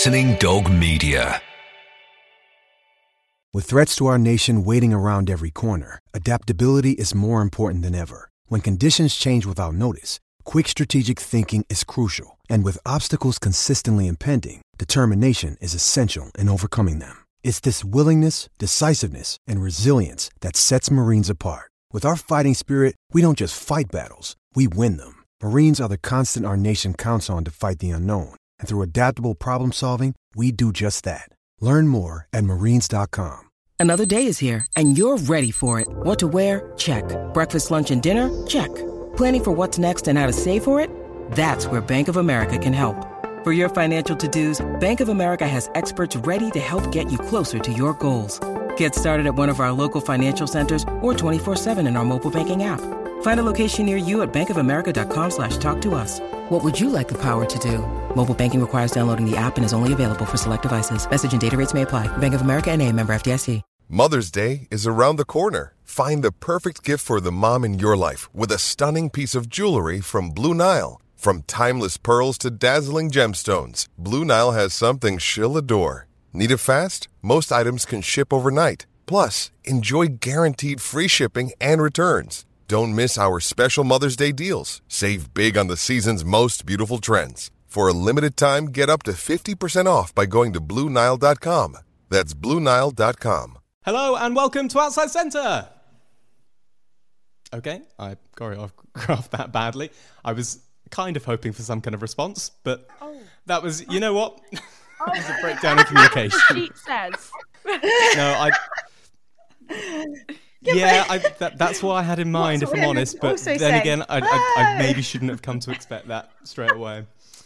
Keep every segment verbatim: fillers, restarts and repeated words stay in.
Listening Dog Media. With threats to our nation waiting around every corner, adaptability is more important than ever. When conditions change without notice, quick strategic thinking is crucial. And with obstacles consistently impending, determination is essential in overcoming them. It's this willingness, decisiveness, and resilience that sets Marines apart. With our fighting spirit, we don't just fight battles, we win them. Marines are the constant our nation counts on to fight the unknown. And through adaptable problem solving, we do just that. Learn more at marines dot com. Another day is here, and you're ready for it. What to wear? Check. Breakfast, lunch, and dinner? Check. Planning for what's next and how to save for it? That's where Bank of America can help. For your financial to-dos, Bank of America has experts ready to help get you closer to your goals. Get started at one of our local financial centers or twenty-four seven in our mobile banking app. Find a location near you at bankofamerica.com slash talk to us. What would you like the power to do? Mobile banking requires downloading the app and is only available for select devices. Message and data rates may apply. Bank of America N A, member F D I C. Mother's Day is around the corner. Find the perfect gift for the mom in your life with a stunning piece of jewelry from Blue Nile. From timeless pearls to dazzling gemstones, Blue Nile has something she'll adore. Need it fast? Most items can ship overnight. Plus, enjoy guaranteed free shipping and returns. Don't miss our special Mother's Day deals. Save big on the season's most beautiful trends. For a limited time, get up to fifty percent off by going to blue nile dot com. That's blue nile dot com. Hello and welcome to Outside Centre. Okay, I choreographed that badly. I was kind of hoping for some kind of response, but oh. that was, you know what? Oh. That was a breakdown in communication. She says. No, I... Yeah, I, that, that's what I had in mind, if I'm honest. But then saying, again, I, I, I maybe shouldn't have come to expect that straight away.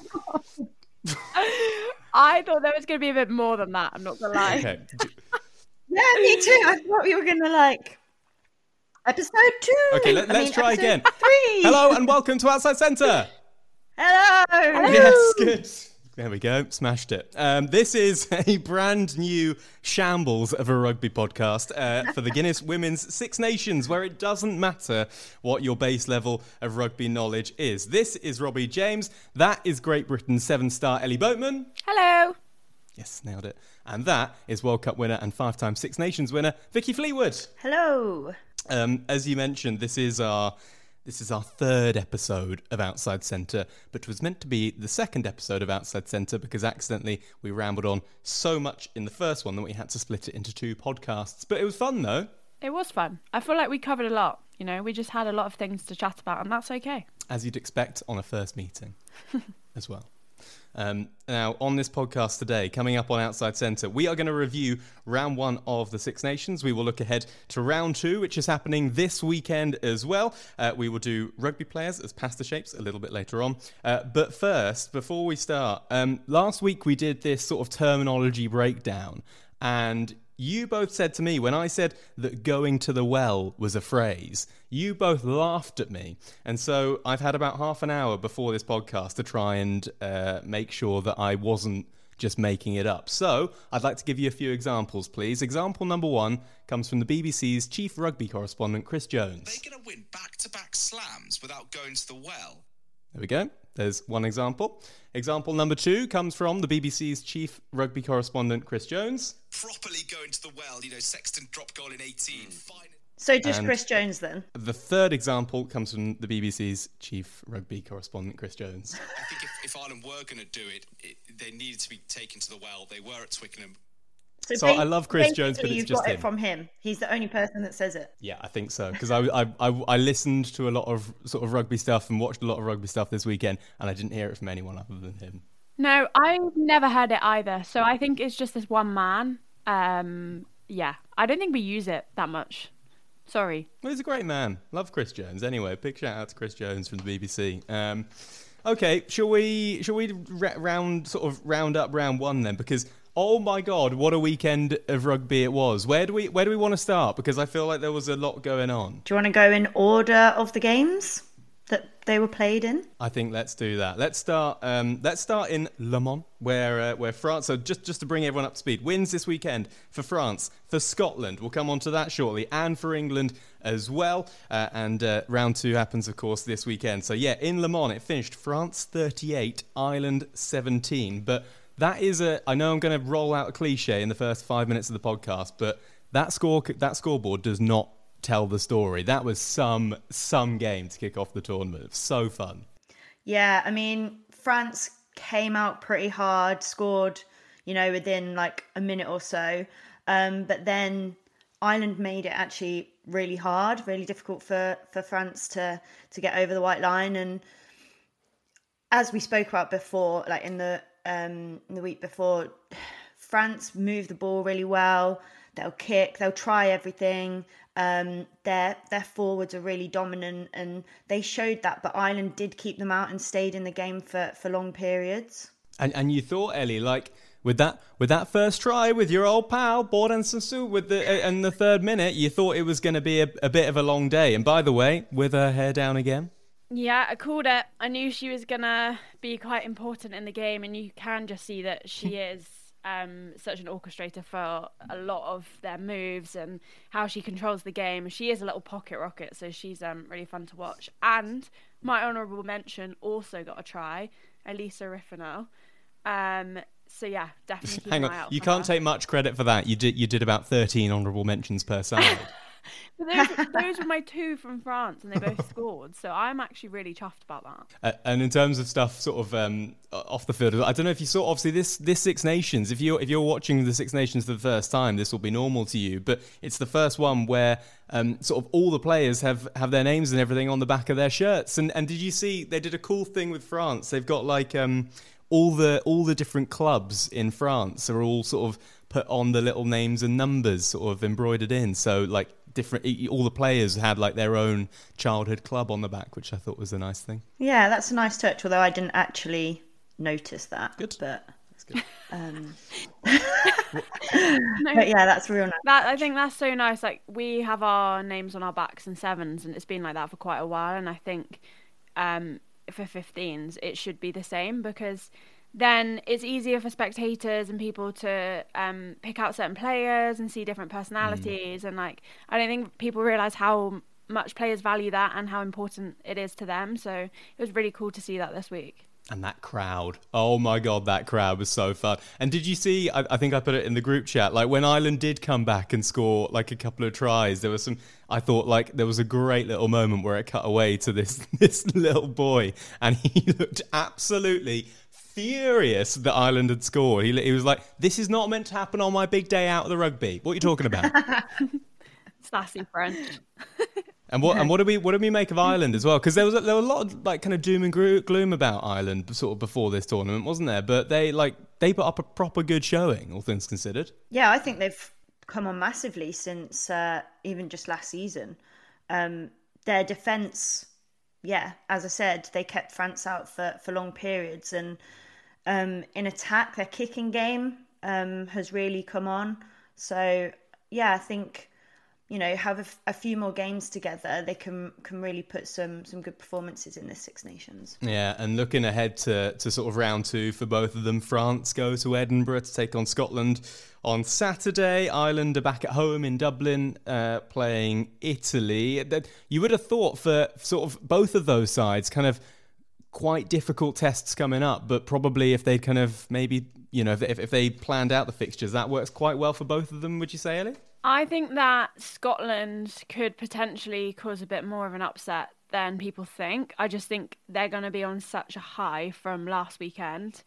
I thought there was going to be a bit more than that, I'm not going to lie. Okay. Yeah, me too. I thought we were going to like episode two. Okay, let, let's mean, try again. Three. Hello and welcome to Outside Centre. Hello. Hello. Yes, good. There we go, smashed it. Um, this is a brand new shambles of a rugby podcast uh, for the Guinness Women's Six Nations, where it doesn't matter what your base level of rugby knowledge is. This is Robbie James. That is Great Britain's seven-star Ellie Boatman. Hello. Yes, nailed it. And that is World Cup winner and five-time Six Nations winner, Vicky Fleetwood. Hello. Um, as you mentioned, this is our... This is our third episode of Outside Centre, but it was meant to be the second episode of Outside Centre because accidentally we rambled on so much in the first one that we had to split it into two podcasts. But it was fun, though. It was fun. I feel like we covered a lot. You know, we just had a lot of things to chat about, and that's okay. As you'd expect on a first meeting as well. Um, now, on this podcast today, coming up on Outside Centre, we are going to review round one of the Six Nations. We will look ahead to round two, which is happening this weekend as well. Uh, we will do rugby players as pasta shapes a little bit later on. Uh, but first, before we start, um, last week we did this sort of terminology breakdown, and you both said to me, when I said that going to the well was a phrase, you both laughed at me. And so I've had about half an hour before this podcast to try and uh, make sure that I wasn't just making it up. So I'd like to give you a few examples, please. Example number one comes from the B B C's chief rugby correspondent, Chris Jones. They're going to win back-to-back slams without going to the well. There we go. There's one example. Example number two comes from the B B C's chief rugby correspondent, Chris Jones. Properly going to the well, you know, Sexton drop goal in eighteen. Fine. So just And Chris Jones then? The third example comes from the B B C's chief rugby correspondent, Chris Jones. I think if, if Ireland were going to do it, it, they needed to be taken to the well. They were at Twickenham. So, So I love Chris Jones, but it's you've just got him. it from him. He's the only person that says it. Yeah, I think so. Because I, I, I, I listened to a lot of sort of rugby stuff and watched a lot of rugby stuff this weekend, and I didn't hear it from anyone other than him. No, I've never heard it either. So I think it's just this one man. Um, yeah, I don't think we use it that much. Sorry. Well, he's a great man. Love Chris Jones. Anyway, big shout out to Chris Jones from the B B C. Um, okay, shall we shall we ra- round sort of round up round one then? Because oh my God, what a weekend of rugby it was. Where do we where do we want to start? Because I feel like there was a lot going on. Do you want to go in order of the games that they were played in? I think let's do that. Let's start. Um, let's start in Le Mans, where uh, where France. So just just to bring everyone up to speed, wins this weekend for France, for Scotland. We'll come on to that shortly, and for England as well. Uh, and uh, round two happens, of course, this weekend. So yeah, in Le Mans, it finished France thirty-eight, Ireland seventeen. But that is a. I know I'm going to roll out a cliche in the first five minutes of the podcast, but that score, that scoreboard does not tell the story. That was some some game to kick off the tournament. It was so fun. Yeah, I mean, France came out pretty hard, scored, you know, within like a minute or so. Um, but then Ireland made it actually really hard, really difficult for, for France to, to get over the white line. And as we spoke about before, like in the um, in the week before, France moved the ball really well. They'll kick, they'll try everything. Um, their their forwards are really dominant, and they showed that. But Ireland did keep them out and stayed in the game for, for long periods. And and you thought, Ellie, like with that with that first try with your old pal Bordan Sansu with the uh, in the third minute, you thought it was going to be a, a bit of a long day. And by the way, with her hair down again. Yeah, I called it. I knew she was gonna be quite important in the game, and you can just see that she is. Um, such an orchestrator for a lot of their moves and how she controls the game. She is a little pocket rocket, so she's um, really fun to watch. And my honourable mention also got a try, Elisa Riffenau. Um, so yeah, definitely keep Hang an on, eye out you for can't her. take much credit for that. You did you did about thirteen honourable mentions per side. But those, those were my two from France, and they both scored. So I'm actually really chuffed about that. Uh, and in terms of stuff, sort of um, off the field, I don't know if you saw. Obviously, this this Six Nations. If you if you're watching the Six Nations for the first time, this will be normal to you. But it's the first one where um, sort of all the players have, have their names and everything on the back of their shirts. And and did you see they did a cool thing with France? They've got like um, all the all the different clubs in France are all sort of put on the little names and numbers sort of embroidered in. So like. Different, all the players had like their own childhood club on the back, which I thought was a nice thing. Yeah, that's a nice touch, although I didn't actually notice that. Good. But, that's good. Um, No, but yeah, that's real nice. that I think that's so nice. Like we have our names on our backs and sevens, and it's been like that for quite a while. And I think um, for fifteens, it should be the same because. Then it's easier for spectators and people to um, pick out certain players and see different personalities. Mm. And like, I don't think people realise how much players value that and how important it is to them. So it was really cool to see that this week. And that crowd, oh my God, that crowd was so fun. And did you see, I, I think I put it in the group chat, like when Ireland did come back and score like a couple of tries, there was some, I thought like there was a great little moment where it cut away to this, this little boy and he looked absolutely furious that Ireland had scored. He, he was like, this is not meant to happen on my big day out of the rugby. What are you talking about? Sassy French. And what and what do we what do we make of Ireland as well? Because there was a, there were a lot of like kind of doom and gloom about Ireland sort of before this tournament, wasn't there? But they like they put up a proper good showing, all things considered. Yeah, I think they've come on massively since uh, even just last season. Um, their defence, yeah, as I said, they kept France out for, for long periods, and um, in attack, their kicking game um, has really come on. So yeah, I think. You know, have a, f- a few more games together, they can can really put some some good performances in this Six Nations. Yeah, and looking ahead to, to sort of round two for both of them, France go to Edinburgh to take on Scotland on Saturday. Ireland are back at home in Dublin uh, playing Italy. That you would have thought for sort of both of those sides, kind of quite difficult tests coming up, but probably if they kind of maybe, you know, if, if they planned out the fixtures, that works quite well for both of them, would you say, Ellie? I think that Scotland could potentially cause a bit more of an upset than people think. I just think they're going to be on such a high from last weekend.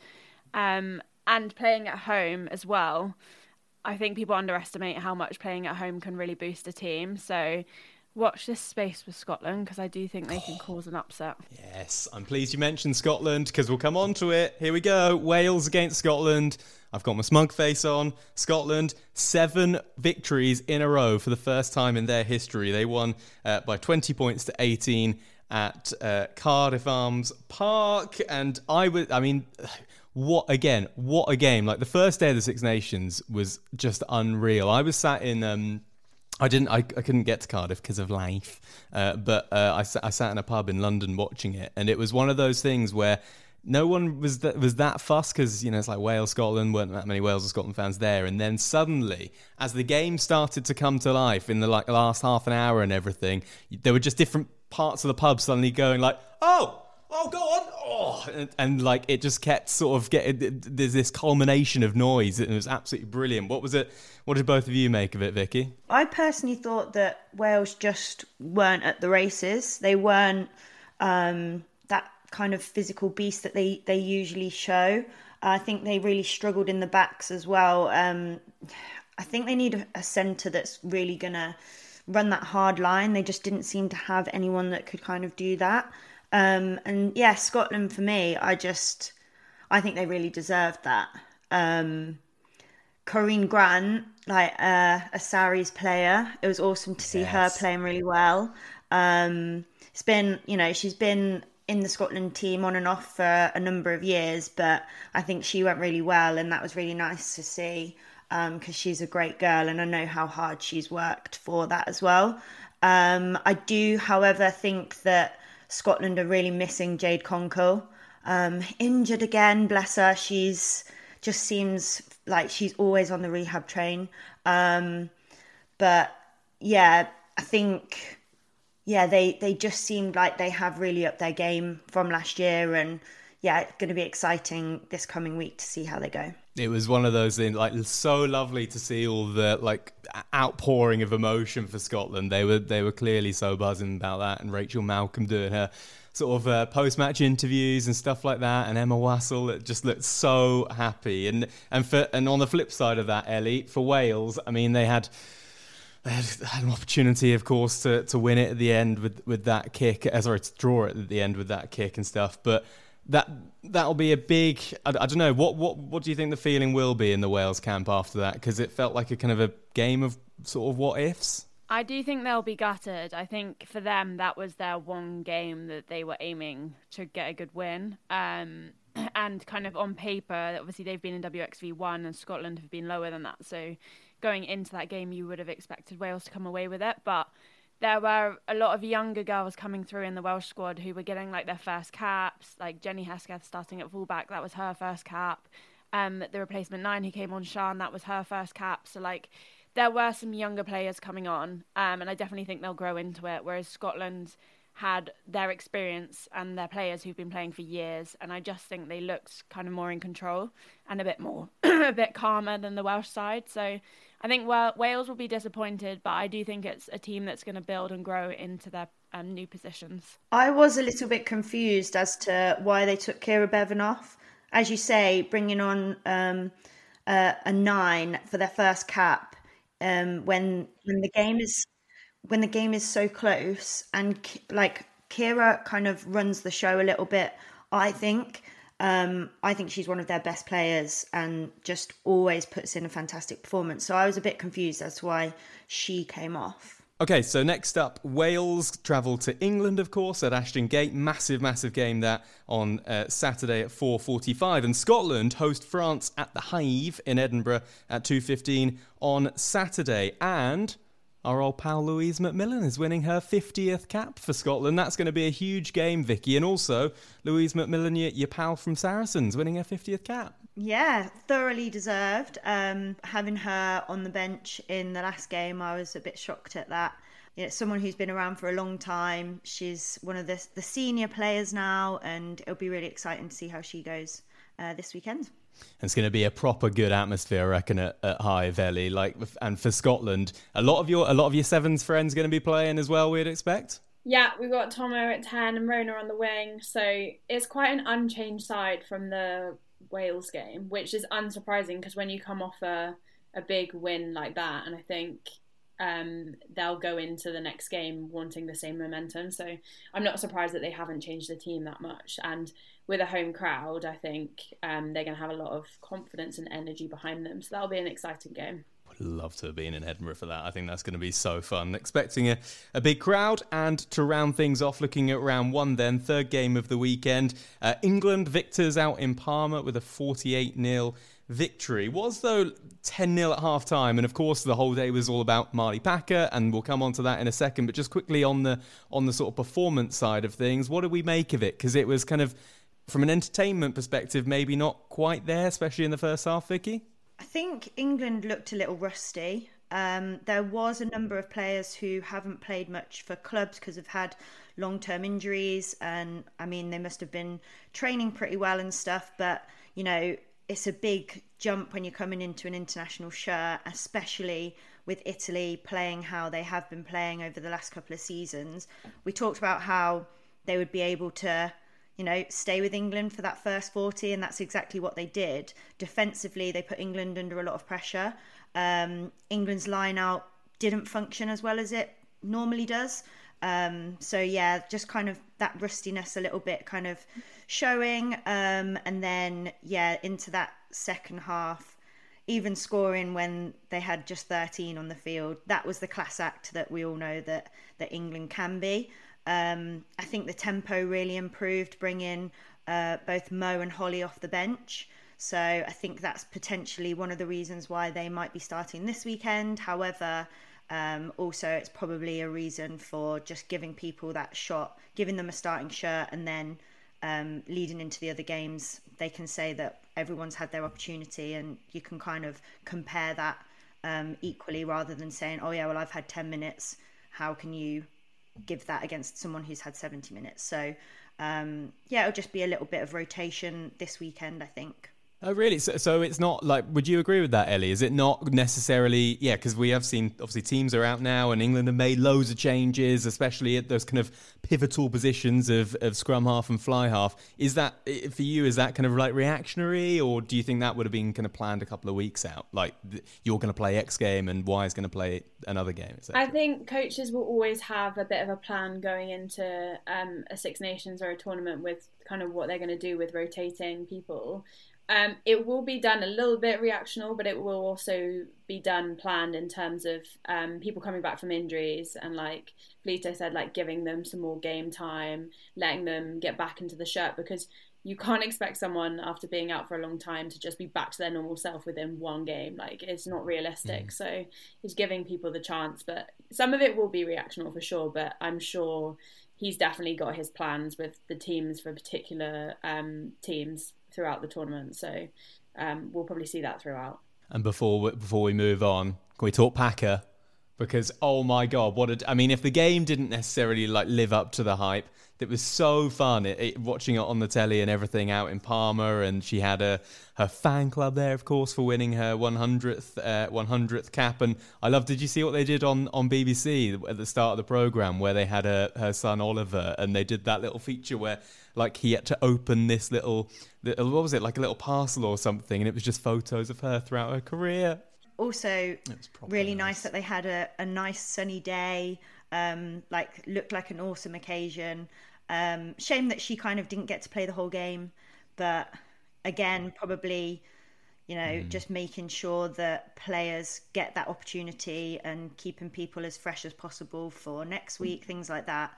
Um, and playing at home as well. I think people underestimate how much playing at home can really boost a team. So watch this space with Scotland because I do think they can cause an upset. Yes, I'm pleased you mentioned Scotland because we'll come on to it. Here we go. Wales against Scotland. I've got my smug face on. Scotland, seven victories in a row for the first time in their history. They won uh, by twenty points to eighteen at uh, Cardiff Arms Park. And I would, I mean, what, again, what a game. Like the first day of the Six Nations was just unreal. I was sat in... Um, I didn't. I, I couldn't get to Cardiff because of life, uh, but uh, I, I sat in a pub in London watching it, and it was one of those things where no one was that was that fussed because you know it's like Wales, Scotland, weren't that many Wales or Scotland fans there, and then suddenly, as the game started to come to life in the like last half an hour and everything, there were just different parts of the pub suddenly going like, oh. Oh, go on. oh, and, and like it just kept sort of getting, there's this culmination of noise, and it was absolutely brilliant. What was it? What did both of you make of it, Vicky? I personally thought that Wales just weren't at the races. They weren't um, that kind of physical beast that they, they usually show. I think they really struggled in the backs as well. Um, I think they need a, a centre that's really going to run that hard line. They just didn't seem to have anyone that could kind of do that. Um, and yeah, Scotland for me, I just, I think they really deserved that. Um, Corinne Grant, like uh, a Sarries player, it was awesome to see yes. her playing really well. Um, it's been, you know, she's been in the Scotland team on and off for a number of years, but I think she went really well, and that was really nice to see because um, she's a great girl, and I know how hard she's worked for that as well. Um, I do, however, think that Scotland are really missing Jade Conkle. Um, injured again, bless her. She's just seems like she's always on the rehab train. Um, but yeah, I think, yeah, they, they just seemed like they have really upped their game from last year. And yeah, it's going to be exciting this coming week to see how they go. It was one of those things, like, so lovely to see all the like outpouring of emotion for Scotland. They were they were clearly so buzzing about that, and Rachel Malcolm doing her sort of uh, post-match interviews and stuff like that, and Emma Wassell just looked so happy. And and for and on the flip side of that, Ellie, for Wales, I mean, they had they had, had an opportunity, of course, to to win it at the end with with that kick, uh, sorry, to draw it at the end with that kick and stuff, but. That that'll be a big. I, I don't know what what what do you think the feeling will be in the Wales camp after that? Because it felt like a kind of a game of sort of what ifs. I do think they'll be gutted. I think for them that was their one game that they were aiming to get a good win. Um, and kind of on paper, obviously they've been in W X V one and Scotland have been lower than that. So going into that game, you would have expected Wales to come away with it, but. There were a lot of younger girls coming through in the Welsh squad who were getting like their first caps, like Jenny Hesketh starting at fullback, that was her first cap. Um, the replacement nine who came on, Sian, that was her first cap. So like there were some younger players coming on, um, and I definitely think they'll grow into it, whereas Scotland had their experience and their players who've been playing for years, and I just think they looked kind of more in control and a bit more, a bit calmer than the Welsh side. So I think well, Wales will be disappointed, but I do think it's a team that's going to build and grow into their um, new positions. I was a little bit confused as to why they took Kira Bevan off. As you say, bringing on um, uh, a nine for their first cap um, when when the game is when the game is so close, and like Kira kind of runs the show a little bit. I think. Um, I think she's one of their best players and just always puts in a fantastic performance. So I was a bit confused as to why she came off. Okay, so next up, Wales travel to England, of course, at Ashton Gate. Massive, massive game there on uh, Saturday at four forty-five. And Scotland host France at the Hive in Edinburgh at two fifteen on Saturday. And our old pal Louise McMillan is winning her fiftieth cap for Scotland. That's going to be a huge game, Vicky. And also, Louise McMillan, your, your pal from Saracens, winning her fiftieth cap. Yeah, thoroughly deserved. Um, having her on the bench in the last game, I was a bit shocked at that. You know, someone who's been around for a long time. She's one of the, the senior players now, and it'll be really exciting to see how she goes uh, this weekend. It's going to be a proper good atmosphere, I reckon, at, at Hive, Ellie. Like, and for Scotland, a lot of your a lot of your Sevens friends going to be playing as well, we'd expect. Yeah, we've got Tomo at ten and Rona on the wing, so it's quite an unchanged side from the Wales game, which is unsurprising because when you come off a a big win like that, and I think um, they'll go into the next game wanting the same momentum. So I'm not surprised that they haven't changed the team that much. And with a home crowd, I think um, they're going to have a lot of confidence and energy behind them. So that'll be an exciting game. Would love to have been in Edinburgh for that. I think that's going to be so fun. Expecting a, a big crowd. And to round things off, looking at round one then, third game of the weekend. Uh, England victors out in Parma with a forty-eight nil victory. Was, though, ten nil at half-time. And, of course, the whole day was all about Marley Packer, and we'll come on to that in a second. But just quickly on the on the sort of performance side of things, what do we make of it? Because it was kind of, from an entertainment perspective, maybe not quite there, especially in the first half, Vicky? I think England looked a little rusty. Um, there was a number of players who haven't played much for clubs because they've had long-term injuries. And I mean, they must have been training pretty well and stuff, but you know, it's a big jump when you're coming into an international shirt, especially with Italy playing how they have been playing over the last couple of seasons. We talked about how they would be able to, you know, stay with England for that first forty, and that's exactly what they did. Defensively, they put England under a lot of pressure. Um, England's line-out didn't function as well as it normally does. Um, so yeah, just kind of that rustiness a little bit kind of showing. Um, and then, yeah, into that second half, even scoring when they had just thirteen on the field. That was the class act that we all know that, that England can be. Um, I think the tempo really improved, bringing uh, both Mo and Holly off the bench. So I think that's potentially one of the reasons why they might be starting this weekend. However, um, also it's probably a reason for just giving people that shot, giving them a starting shirt, and then um, leading into the other games, they can say that everyone's had their opportunity, and you can kind of compare that um, equally, rather than saying, oh yeah, well, I've had ten minutes. How can you give that against someone who's had seventy minutes? So um, yeah, it'll just be a little bit of rotation this weekend, I think. Oh, really? So, so it's not like, would you agree with that, Ellie? Is it not necessarily, yeah, because we have seen, obviously, teams are out now and England have made loads of changes, especially at those kind of pivotal positions of, of scrum half and fly half. Is that, for you, is that kind of like reactionary, or do you think that would have been kind of planned a couple of weeks out? Like, you're going to play X game and Y is going to play another game, et cetera? I think coaches will always have a bit of a plan going into um, a Six Nations or a tournament with kind of what they're going to do with rotating people. Um, it will be done a little bit reactional, but it will also be done planned in terms of um, people coming back from injuries and, like Vlito said, like giving them some more game time, letting them get back into the shirt, because you can't expect someone after being out for a long time to just be back to their normal self within one game. Like, it's not realistic. Mm. So it's giving people the chance, but some of it will be reactional for sure, but I'm sure he's definitely got his plans with the teams for particular um, teams throughout the tournament, so um, we'll probably see that throughout. And before we, before we move on, can we talk Packer? Because oh my god, what a! I mean, if the game didn't necessarily like live up to the hype, it was so fun it, it, watching it on the telly and everything out in Palma, and she had a her fan club there, of course, for winning her one hundredth uh, one hundredth cap. And I love. Did you see what they did on, on B B C at the start of the programme, where they had a, her son Oliver, and they did that little feature where like he had to open this little, little what was it, like a little parcel or something, and it was just photos of her throughout her career. Also, really nice. nice that they had a, a nice sunny day, um, like looked like an awesome occasion. Um, shame that she kind of didn't get to play the whole game, but again, probably, you know, mm. just making sure that players get that opportunity and keeping people as fresh as possible for next week, things like that.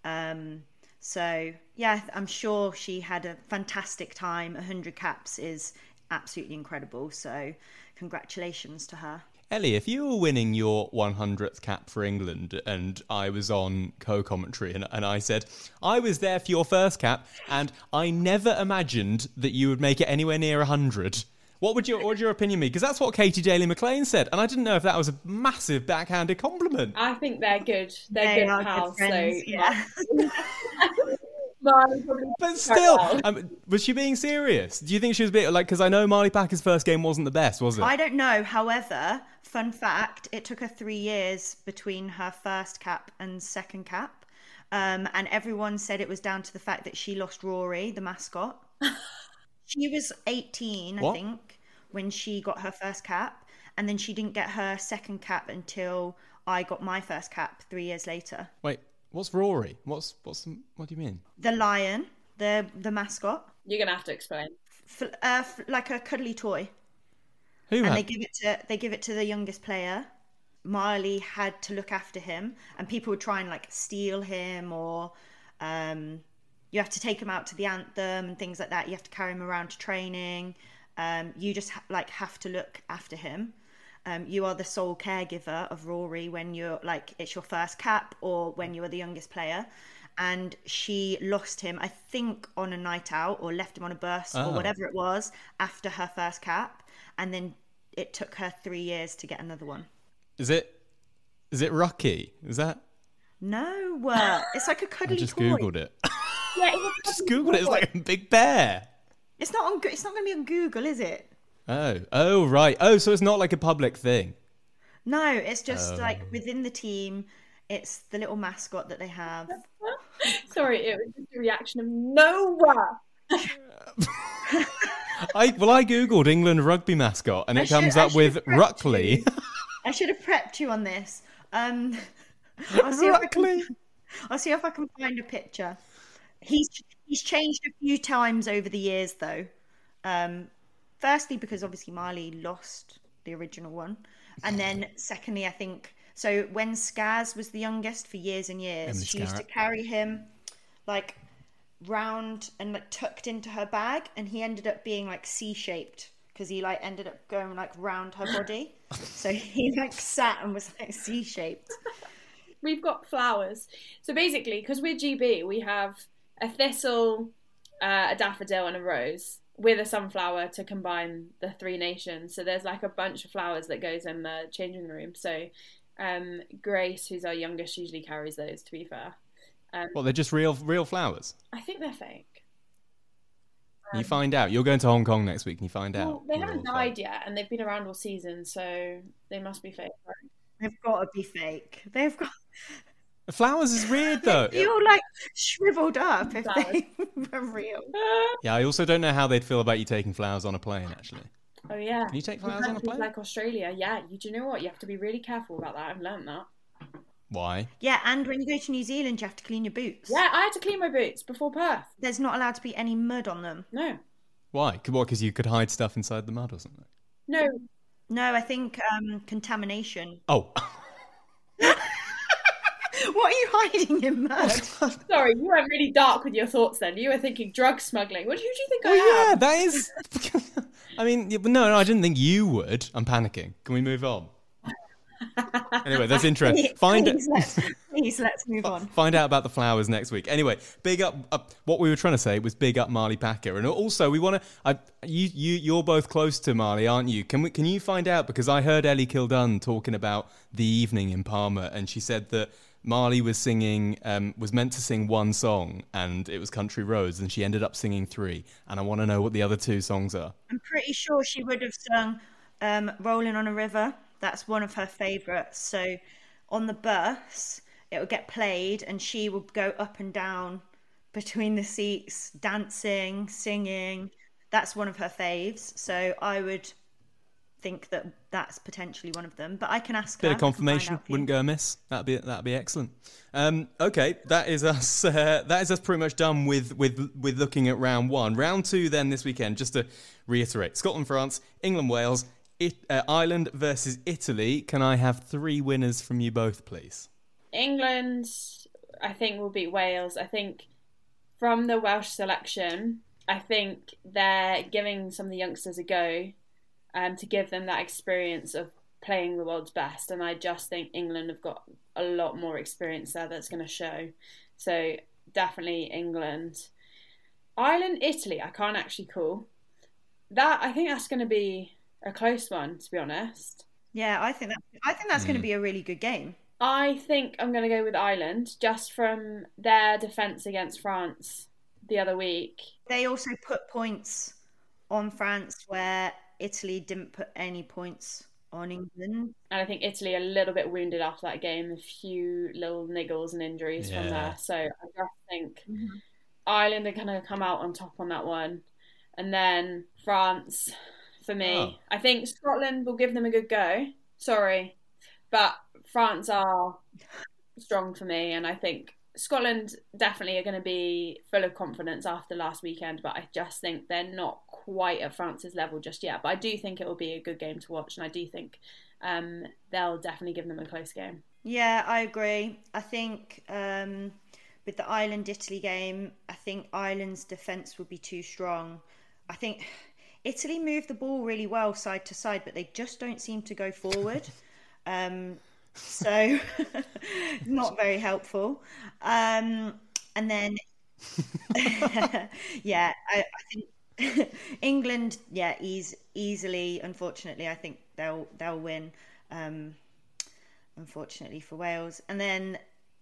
Um, so, yeah, I'm sure she had a fantastic time. one hundred caps is absolutely incredible. So congratulations to her. Ellie, if you were winning your one hundredth cap for England and I was on co-commentary and, and I said, I was there for your first cap and I never imagined that you would make it anywhere near one hundred, what would your, what would your opinion be? Because that's what Katie Daly-McLean said, and I didn't know if that was a massive backhanded compliment. I think they're good. They're they good pals. Good friends, so yeah. But still, um, was she being serious? Do you think she was a bit like, because I know Marley Packer's first game wasn't the best, was it? I don't know. However, fun fact, it took her three years between her first cap and second cap. Um, and everyone said it was down to the fact that she lost Rory, the mascot. She was eighteen, what? I think, when she got her first cap. And then she didn't get her second cap until I got my first cap three years later. Wait. What's Rory? What's what's the, what do you mean? The lion, the the mascot. You're gonna have to explain. F- uh, f- like a cuddly toy. Who? And had... they give it to they give it to the youngest player. Marley had to look after him, and people would try and like steal him, or um, you have to take him out to the anthem and things like that. You have to carry him around to training. Um, you just ha- like have to look after him. Um, you are the sole caregiver of Rory when you're like, it's your first cap or when you are the youngest player. And she lost him, I think, on a night out or left him on a bus oh. or whatever it was after her first cap. And then it took her three years to get another one. Is it, is it Rocky? Is that? No, uh, it's like a I cuddly just toy. googled it. Yeah, it's just googled it. It's like a big bear. It's not on. Go- It's not going to be on Google, is it? Oh, oh, right. Oh, so it's not like a public thing. No, it's just Oh. like within the team. It's the little mascot that they have. Sorry, it was just a reaction of Noah. I well, I googled England rugby mascot, and I it should- comes I up should with have prepped Ruckley. you. I should have prepped you on this. Um, I'll see if I can, Ruckley. I'll see if I can find a picture. He's he's changed a few times over the years, though. Um, firstly, because obviously Marley lost the original one, and then secondly, I think so. When Skaz was the youngest for years and years, Emily she used to Scarrett. carry him like round and like tucked into her bag, and he ended up being like C-shaped because he like ended up going like round her body. So he like sat and was like C-shaped. We've got flowers. So basically, because we're G B, we have a thistle, uh, a daffodil, and a rose with a sunflower to combine the three nations. So there's like a bunch of flowers that goes in the changing room. So um, Grace, who's our youngest, usually carries those, to be fair. Um, Well, they're just real, real flowers. I think they're fake. You find out. You're going to Hong Kong next week, and you find out. Well, they They're haven't all died fake. yet, and they've been around all season, so they must be fake, right? They've got to be fake. They've got. The flowers is weird though. They'd feel like shriveled up if Flowers. they were real. Yeah, I also don't know how they'd feel about you taking flowers on a plane. Actually, Oh yeah. can you take In flowers on a countries plane? like Australia, yeah. You do you know what? You have to be really careful about that. I've learned that. Why? Yeah, and when you go to New Zealand, you have to clean your boots. Yeah, I had to clean my boots before Perth. There's not allowed to be any mud on them. No, Why? C- What? Because you could hide stuff inside the mud or something. no. No, I think um, contamination. Oh, What are you hiding in mud? Sorry, you went really dark with your thoughts. Then you were thinking drug smuggling. What? Who do you think well, I yeah, am? that is. I mean, yeah, but no, no, I didn't think you would. I'm panicking. Can we move on? Anyway, that's interesting. Find please, let's, please, let's move on. Find out about the flowers next week. Anyway, big up. Uh, what we were trying to say was big up Marley Packer, and also we want to. I you you you're both close to Marley, aren't you? Can we? Can you find out? Because I heard Ellie Kildun talking about the evening in Palmer, and she said that Marley was singing, um, was meant to sing one song, and it was Country Roads, and she ended up singing three. And I want to know what the other two songs are. I'm pretty sure she would have sung um, Rolling on a River. That's one of her favourites. So on the bus, it would get played and she would go up and down between the seats, dancing, singing. That's one of her faves. So I would think that that's potentially one of them. But I can ask her. Bit of I can find confirmation out for you. wouldn't go amiss. That'd be that'd be excellent. Um, okay, that is us. Uh, that is us pretty much done with with with looking at round one. Round two then this weekend. Just to reiterate: Scotland, France, England, Wales, it, uh, Ireland versus Italy. Can I have three winners from you both, please? England, I think, will beat Wales. I think from the Welsh selection, I think they're giving some of the youngsters a go um, to give them that experience of playing the world's best. And I just think England have got a lot more experience there that's going to show. So definitely England. Ireland, Italy, I can't actually call. That, I think that's going to be a close one, to be honest. Yeah, I think that I think that's going to be a really good game. I think I'm going to go with Ireland, just from their defence against France the other week. They also put points on France where Italy didn't put any points on England. And I think Italy are a little bit wounded after that game, a few little niggles and injuries Yeah. from there. So I just think Ireland are going to come out on top on that one. And then France, for me, Oh. I think Scotland will give them a good go. Sorry. But France are strong for me. And I think Scotland definitely are going to be full of confidence after last weekend. But I just think they're not quite at France's level just yet. But I do think it will be a good game to watch. And I do think um, they'll definitely give them a close game. Yeah, I agree. I think um, with the Ireland-Italy game, I think Ireland's defence would be too strong. I think Italy moved the ball really well side to side, but they just don't seem to go forward. Um, so not very helpful. Um, and then, yeah, I, I think England, yeah, eas- easily. Unfortunately, I think they'll they'll win. Um, unfortunately for Wales, and then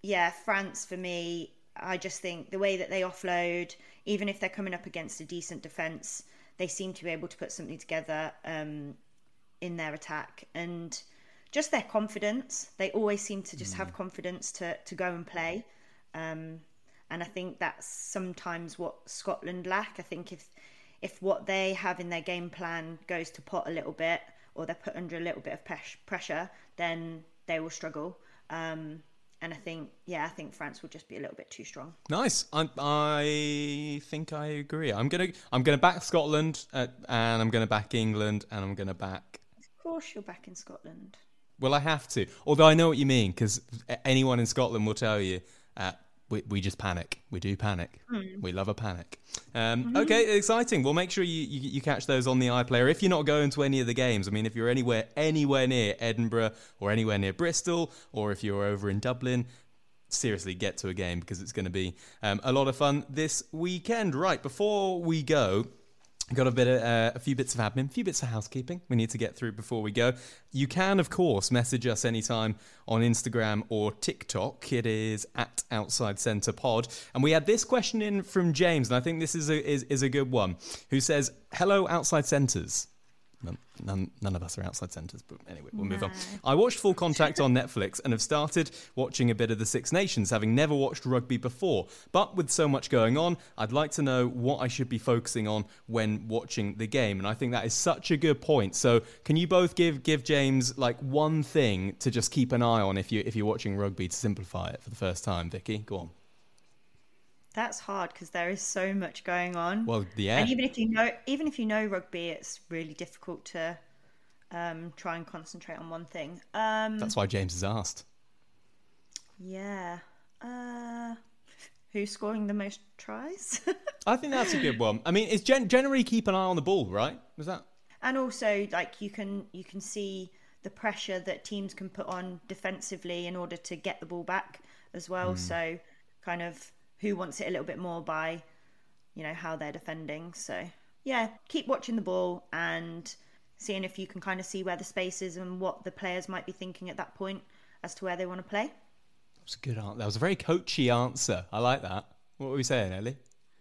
yeah, France for me, I just think the way that they offload, even if they're coming up against a decent defence, they seem to be able to put something together um, in their attack. And just their confidence, they always seem to just mm. have confidence to, to go and play. Um, and I think that's sometimes what Scotland lack. I think if if what they have in their game plan goes to pot a little bit, or they're put under a little bit of pes- pressure, then they will struggle. Um, and I think, yeah, I think France will just be a little bit too strong. Nice. I, I think I agree. I'm gonna I'm gonna back Scotland, uh, and I'm gonna back England, and I'm gonna back. Of course, you're back in Scotland. Well, I have to. Although I know what you mean, because anyone in Scotland will tell you. Uh, We, we just panic. We do panic. Mm. We love a panic. Um, mm-hmm. Okay, exciting. Well, make sure you, you, you catch those on the iPlayer. If you're not going to any of the games, I mean, if you're anywhere anywhere near Edinburgh or anywhere near Bristol, or if you're over in Dublin, seriously, get to a game, because it's going to be um, a lot of fun this weekend. Right, before we go, got a bit of, uh, a few bits of admin, a few bits of housekeeping we need to get through before we go. You can, of course, message us anytime on Instagram or TikTok. It is at Outside Centre Pod. And we had this question in from James, and I think this is a, is, is a good one, who says, hello, Outside Centres. None, none, none of us are outside centres, but anyway, we'll no. move on. I watched Full Contact on Netflix and have started watching a bit of the Six Nations, having never watched rugby before. But with so much going on, I'd like to know what I should be focusing on when watching the game. And I think that is such a good point. So can you both give give James like one thing to just keep an eye on if you if you're watching rugby, to simplify it for the first time? Vicky, go on. That's hard because there is so much going on. Well, yeah. And even if you know, even if you know rugby, it's really difficult to um, try and concentrate on one thing. Um, That's why James has asked. Yeah. Uh, who's scoring the most tries? I think that's a good one. I mean, it's gen- generally keep an eye on the ball, right? Was that? And also, like you can you can see the pressure that teams can put on defensively in order to get the ball back as well. Mm. So, kind of. Who wants it a little bit more by, you know, how they're defending. So, yeah, keep watching the ball and seeing if you can kind of see where the space is and what the players might be thinking at that point as to where they want to play. That was a good answer. That was a very coachy answer. I like that. What were we saying, Ellie?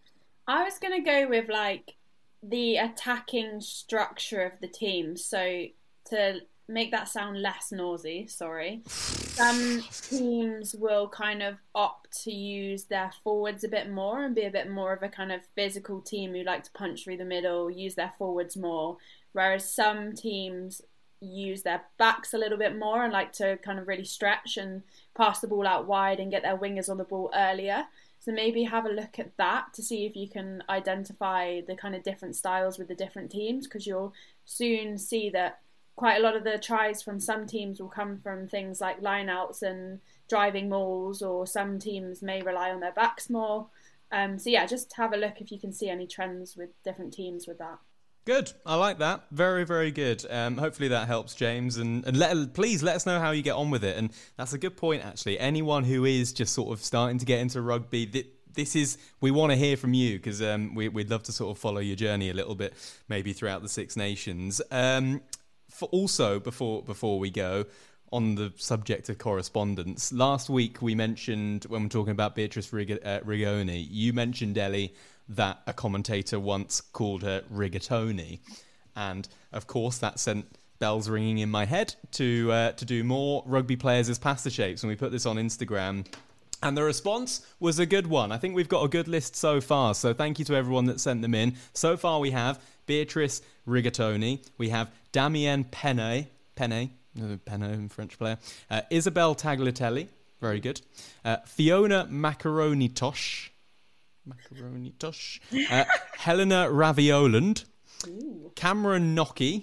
I was going to go with, like, the attacking structure of the team. So, to make that sound less noisy, sorry. Some teams will kind of opt to use their forwards a bit more and be a bit more of a kind of physical team who like to punch through the middle, use their forwards more. Whereas some teams use their backs a little bit more and like to kind of really stretch and pass the ball out wide and get their wingers on the ball earlier. So maybe have a look at that to see if you can identify the kind of different styles with the different teams, because you'll soon see that quite a lot of the tries from some teams will come from things like lineouts and driving mauls, or some teams may rely on their backs more. Um, so yeah, just have a look if you can see any trends with different teams with that. Good. I like that. Very, very good. Um, hopefully that helps, James. And, and let, please let us know how you get on with it. And that's a good point, actually. Anyone who is just sort of starting to get into rugby, th- this is, we want to hear from you, because um, we, we'd love to sort of follow your journey a little bit, maybe throughout the Six Nations. Um, For also, before before we go, on the subject of correspondence, last week we mentioned, when we're talking about Beatrice Rig- uh, Rigoni, you mentioned, Ellie, that a commentator once called her Rigatoni. And, of course, that sent bells ringing in my head to uh, to do more rugby players as pasta shapes. And we put this on Instagram. And the response was a good one. I think we've got a good list so far. So thank you to everyone that sent them in. So far we have Beatrice Rigatoni. We have Damien Penne. Penne. Penne, French player. Uh, Isabel Tagliatelle. Very good. Uh, Fiona Macaroni-Tosh. Macaroni-Tosh. Uh, Helena Ravioland. Ooh. Cameron Nocky.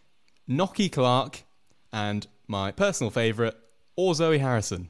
Nocky Clark. And my personal favourite, or Zoe Harrison.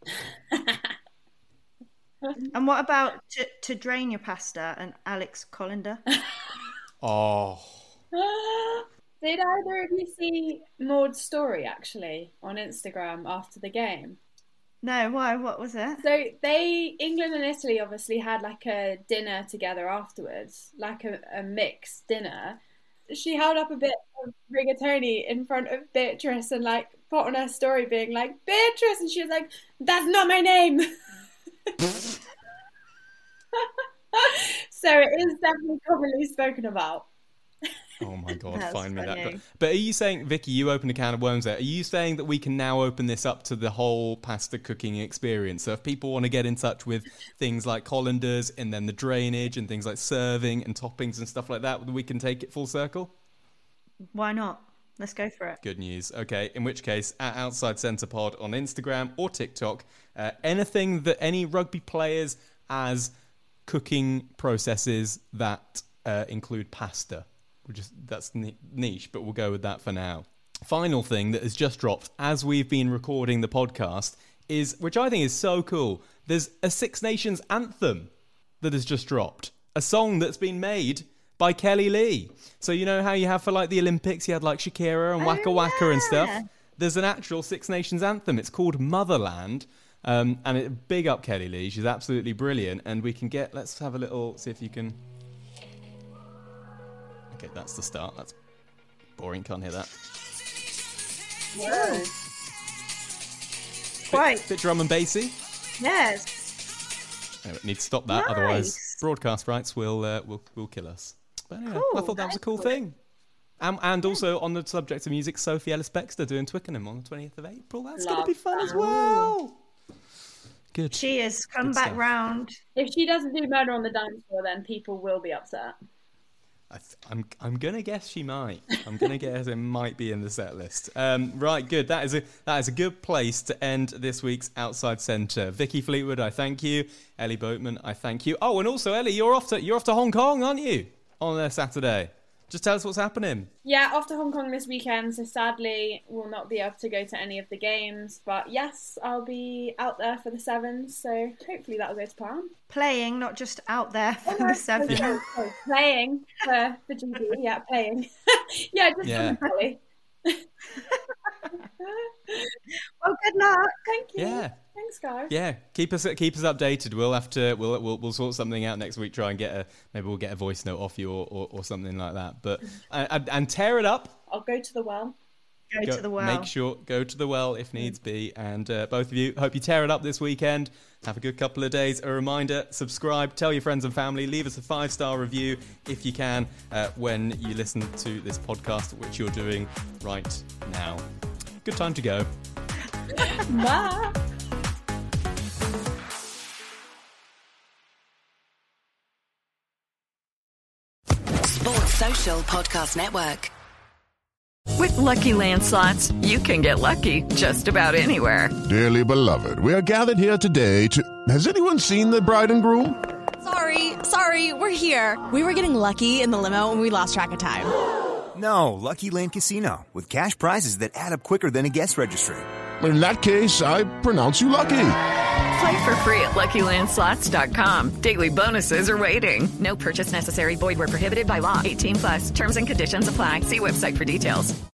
And what about to, to drain your pasta and Alex Colander? Oh. Did either of you see Maud's story, actually, on Instagram after the game? No, why? What was it? So they, England and Italy obviously had like a dinner together afterwards, like a, a mixed dinner. She held up a bit of rigatoni in front of Beatrice and like put on her story being like, Beatrice, and she was like, that's not my name. So it is definitely commonly spoken about. Oh my God, That's find me that. funny. But, but are you saying, Vicky, you opened a can of worms there. Are you saying that we can now open this up to the whole pasta cooking experience? So if people want to get in touch with things like colanders and then the drainage and things like serving and toppings and stuff like that, we can take it full circle? Why not? Let's go for it. Good news. Okay, in which case, at Outside Centre Pod on Instagram or TikTok, uh, anything that any rugby players as cooking processes that uh, include pasta. We're just that's niche, but we'll go with that for now. Final thing that has just dropped as we've been recording the podcast is, which I think is so cool, there's a Six Nations anthem that has just dropped. A song that's been made by Kelly Lee. So you know how you have for like the Olympics, you had like Shakira and Waka Oh, Waka and stuff? yeah. There's an actual Six Nations anthem. It's called Motherland. Um, and it, big up Kelly Lee. She's absolutely brilliant. And we can get, let's have a little, see if you can... Okay, that's the start. That's boring. Can't hear that. Whoa. Bit, Quite. bit drum and bassy. Yes. Anyway, need to stop that, Nice. otherwise broadcast rights will uh, will will kill us. But anyway, I Cool, thought that was a cool excellent. thing. Um, and also on the subject of music, Sophie Ellis Bextor doing Twickenham on the twentieth of April. That's going to Love be fun as that. well. Good. She has come Good back stuff. round. If she doesn't do Murder on the Dance Floor, then people will be upset. I th- I'm I'm gonna guess she might. I'm gonna guess it might be in the set list. Um, right, good. That is a that is a good place to end this week's Outside Centre. Vicky Fleetwood, I thank you. Ellie Boatman, I thank you. Oh, and also Ellie, you're off to you're off to Hong Kong, aren't you? On uh, Saturday. Just tell us what's happening. Yeah, off to Hong Kong this weekend, so sadly will not be able to go to any of the games. But yes, I'll be out there for the Sevens, so hopefully that'll go to plan. Playing, not just out there for the seven. Oh, sorry, playing for the G B, yeah, playing. yeah, just Yeah. for Kelly. Well, good luck. Thank you. Yeah. Thanks, guys. Yeah, keep us keep us updated. We'll have to we'll we'll, we'll sort something out next week. Try and get a maybe we'll get a voice note off you or, or, or something like that. But and, and tear it up. I'll go to the well. Go, Go- to the well. Make sure go to the well if needs be. And uh, both of you, hope you tear it up this weekend. Have a good couple of days. A reminder: subscribe, tell your friends and family, leave us a five star review if you can uh, when you listen to this podcast, which you're doing right now. Good time to go. Bye. Sports Social Podcast Network. With Lucky Land Slots, you can get lucky just about anywhere. Dearly beloved, we are gathered here today to... Has anyone seen the bride and groom? Sorry, sorry, we're here. We were getting lucky in the limo and we lost track of time. No, Lucky Land Casino, with cash prizes that add up quicker than a guest registry. In that case, I pronounce you lucky. Play for free at Lucky Land Slots dot com. Daily bonuses are waiting. No purchase necessary. Void where prohibited by law. eighteen plus. Terms and conditions apply. See website for details.